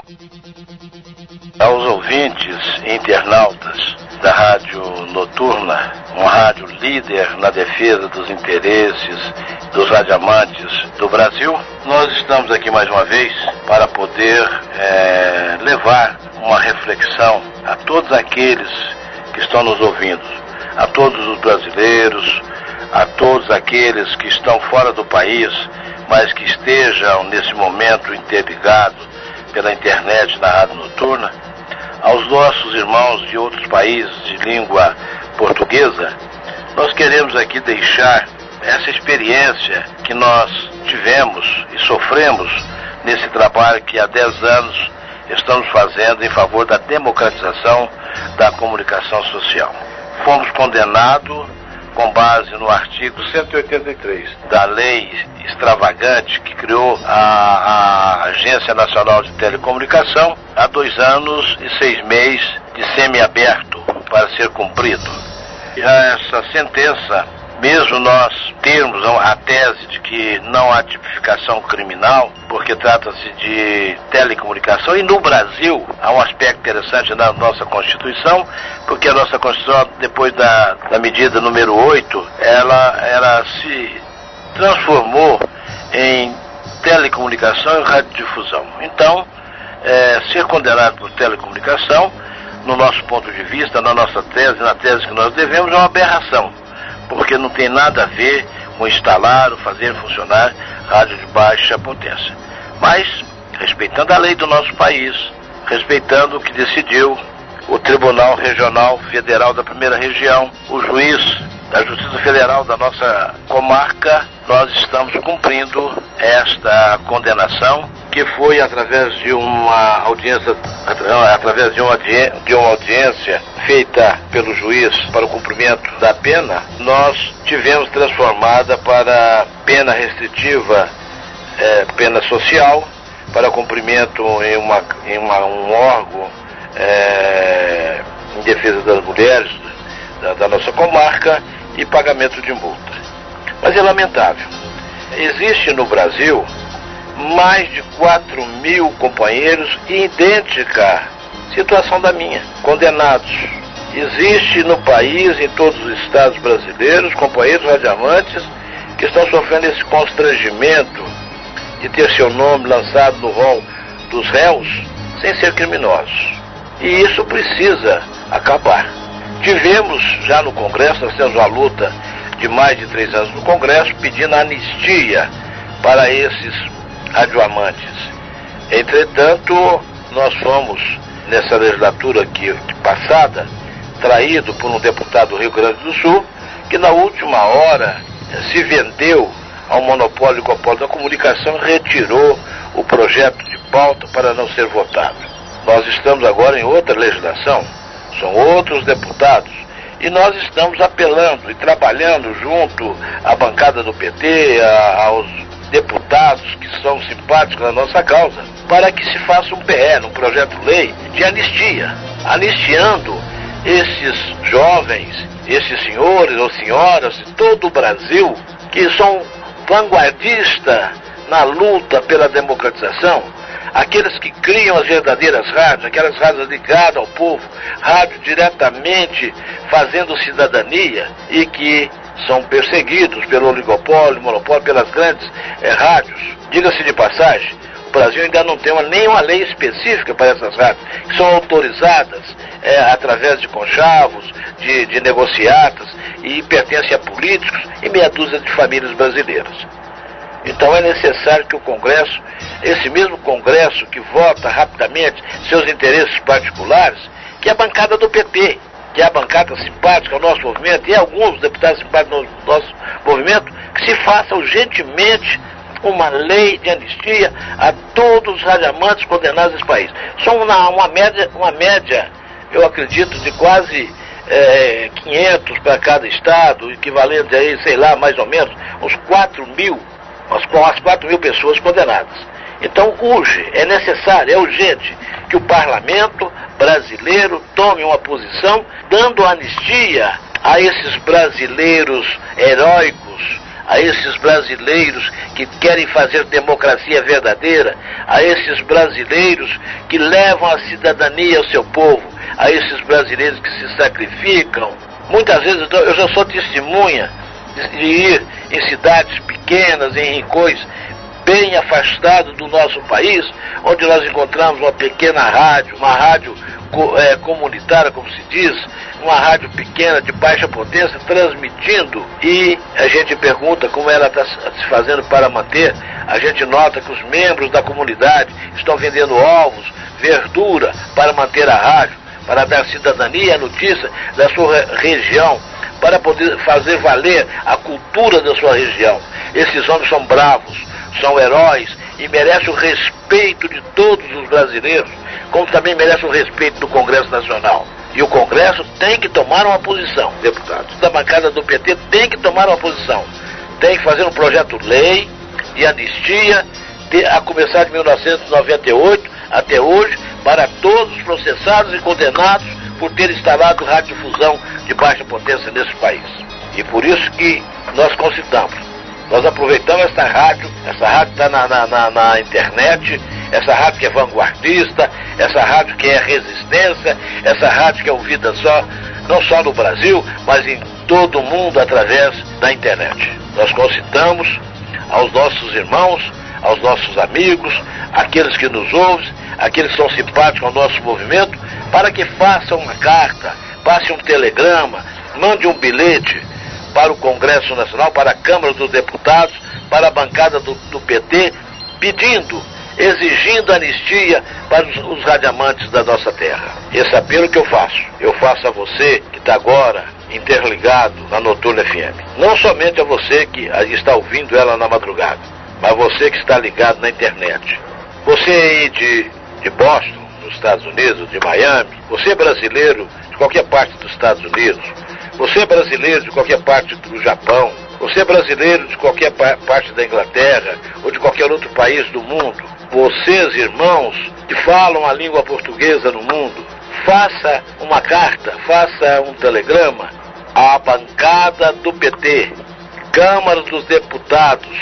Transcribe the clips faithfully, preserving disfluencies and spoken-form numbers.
Aos ouvintes e internautas da Rádio Noturna, uma rádio líder na defesa dos interesses dos radiamantes do Brasil, nós estamos aqui mais uma vez para poder é, levar uma reflexão a todos aqueles que estão nos ouvindo, a todos os brasileiros, a todos aqueles que estão fora do país, mas que estejam nesse momento interligados pela internet na Rádio Noturna, aos nossos irmãos de outros países de língua portuguesa, nós queremos aqui deixar essa experiência que nós tivemos e sofremos nesse trabalho que há dez anos estamos fazendo em favor da democratização da comunicação social. Fomos condenados com base no artigo cento e oitenta e três da lei extravagante que criou a, a Agência Nacional de Telecomunicação há dois anos e seis meses de semiaberto para ser cumprido. E essa sentença, mesmo nós termos a tese de que não há tipificação criminal, porque trata-se de telecomunicação, e no Brasil há um aspecto interessante na nossa Constituição, porque a nossa Constituição, depois da, da medida número oito, ela, ela se transformou em telecomunicação e radiodifusão. Então, é, ser condenado por telecomunicação, no nosso ponto de vista, na nossa tese, na tese que nós devemos, é uma aberração, porque não tem nada a ver com instalar ou fazer funcionar rádio de baixa potência. Mas, respeitando a lei do nosso país, respeitando o que decidiu o Tribunal Regional Federal da Primeira Região, o juiz da Justiça Federal da nossa comarca, nós estamos cumprindo esta condenação, que foi através de uma audiência, através de uma, de uma audiência feita pelo juiz para o cumprimento da pena, nós tivemos transformada para pena restritiva, é, pena social, para cumprimento em, uma, em uma, um órgão é, em defesa das mulheres da, da nossa comarca e pagamento de multa. Mas é lamentável. Existe no Brasil mais de quatro mil companheiros idêntica situação da minha, condenados. Existe no país, em todos os estados brasileiros, companheiros radiamantes que estão sofrendo esse constrangimento de ter seu nome lançado no rol dos réus sem ser criminosos. E isso precisa acabar. Tivemos já no Congresso, nós temos uma luta de mais de três anos no Congresso, pedindo anistia para esses radioamantes. Entretanto, nós fomos, nessa legislatura aqui passada, traído por um deputado do Rio Grande do Sul, que na última hora se vendeu ao monopólio da comunicação e retirou o projeto de pauta para não ser votado. Nós estamos agora em outra legislação, são outros deputados, e nós estamos apelando e trabalhando junto à bancada do P T, a, aos deputados que são simpáticos na nossa causa, para que se faça um P L, um projeto de lei de anistia, anistiando esses jovens, esses senhores ou senhoras de todo o Brasil, que são vanguardistas na luta pela democratização, aqueles que criam as verdadeiras rádios, aquelas rádios ligadas ao povo, rádio diretamente fazendo cidadania, e que são perseguidos pelo oligopólio, monopólio, pelas grandes é, rádios. Diga-se de passagem, o Brasil ainda não tem uma, nenhuma lei específica para essas rádios, que são autorizadas é, através de conchavos, de, de negociatas, e pertencem a políticos e meia dúzia de famílias brasileiras. Então é necessário que o Congresso, esse mesmo Congresso que vota rapidamente seus interesses particulares, que é a bancada do P T, que é a bancada simpática ao nosso movimento, e alguns deputados simpáticos ao nosso movimento, que se faça urgentemente uma lei de anistia a todos os radiamantes condenados nesse país. São uma, uma, média, uma média, eu acredito, de quase é, quinhentos para cada estado, equivalente aí, sei lá, mais ou menos, uns quatro mil, umas quatro mil pessoas condenadas. Então, urge, é necessário, é urgente que o parlamento brasileiro tome uma posição dando anistia a esses brasileiros heróicos, a esses brasileiros que querem fazer democracia verdadeira, a esses brasileiros que levam a cidadania ao seu povo, a esses brasileiros que se sacrificam. Muitas vezes eu já sou testemunha de ir em cidades pequenas, em rincões bem afastados do nosso país, onde nós encontramos uma pequena rádio, uma rádio é, comunitária, como se diz, uma rádio pequena de baixa potência, transmitindo, e a gente pergunta como ela está se fazendo para manter. A gente nota que os membros da comunidade estão vendendo ovos, verdura, para manter a rádio, para dar cidadania à notícia da sua região, para poder fazer valer a cultura da sua região. Esses homens são bravos, são heróis e merecem o respeito de todos os brasileiros, como também merecem o respeito do Congresso Nacional. E o Congresso tem que tomar uma posição. Deputados da bancada do P T tem que tomar uma posição. Tem que fazer um projeto-lei de anistia, de, a começar de mil novecentos e noventa e oito até hoje, para todos os processados e condenados por ter instalado radiodifusão de baixa potência nesse país. E por isso que nós concitamos. Nós aproveitamos essa rádio, essa rádio está na, na, na, na internet, essa rádio que é vanguardista, essa rádio que é resistência, essa rádio que é ouvida só, não só no Brasil, mas em todo o mundo através da internet. Nós concitamos aos nossos irmãos, aos nossos amigos, aqueles que nos ouvem, aqueles que são simpáticos ao nosso movimento, para que façam uma carta, passe um telegrama, mande um bilhete para o Congresso Nacional, para a Câmara dos Deputados, para a bancada do, do P T, pedindo, exigindo anistia para os, os radiamantes da nossa terra. Esse apelo que eu faço, eu faço a você que está agora interligado na Noturna F M. Não somente a você que está ouvindo ela na madrugada, mas você que está ligado na internet. Você aí de, de Boston, nos Estados Unidos, de Miami, você brasileiro de qualquer parte dos Estados Unidos, você brasileiro de qualquer parte do Japão, você brasileiro de qualquer pa- parte da Inglaterra ou de qualquer outro país do mundo, vocês, irmãos, que falam a língua portuguesa no mundo, faça uma carta, faça um telegrama à bancada do P T, Câmara dos Deputados,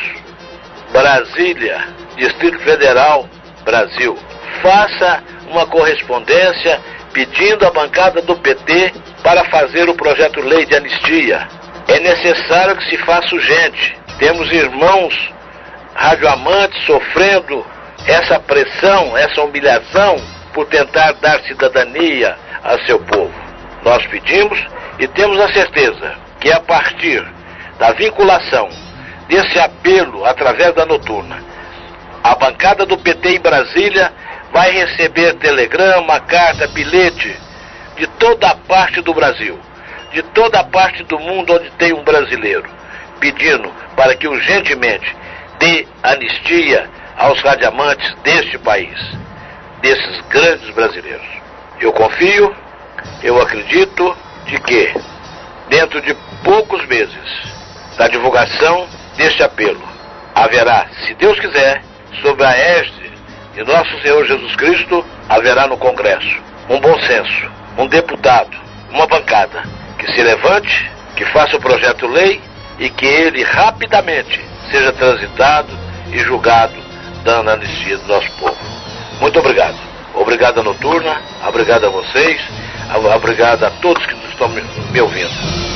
Brasília, Distrito Federal, Brasil. Faça uma correspondência pedindo à bancada do P T para fazer o projeto-lei de anistia. É necessário que se faça urgente. Temos irmãos radioamantes sofrendo essa pressão, essa humilhação por tentar dar cidadania a seu povo. Nós pedimos e temos a certeza que a partir da vinculação desse apelo através da Noturna, a bancada do P T em Brasília vai receber telegrama, carta, bilhete de toda a parte do Brasil, de toda a parte do mundo onde tem um brasileiro, pedindo para que urgentemente dê anistia aos radiamantes deste país, desses grandes brasileiros. Eu confio, eu acredito de que, dentro de poucos meses da divulgação deste apelo, haverá, se Deus quiser, sob a égide de nosso Senhor Jesus Cristo, haverá no Congresso um bom senso, um deputado, uma bancada que se levante, que faça o projeto-lei e que ele rapidamente seja transitado e julgado, dando a anistia do nosso povo. Muito obrigado. Obrigado à Noturna, obrigado a vocês, obrigado a todos que estão me ouvindo.